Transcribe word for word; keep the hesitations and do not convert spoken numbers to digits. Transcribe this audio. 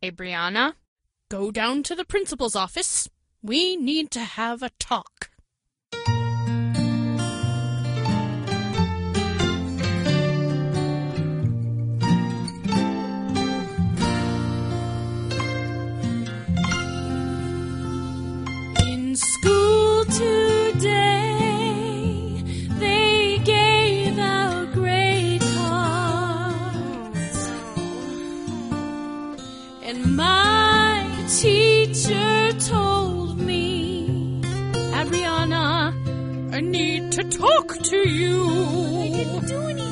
Abriana, go down to the principal's office. We need to have a talk. In school today, they gave out grade cards, and my teacher told me, Abriana, I need to talk to you.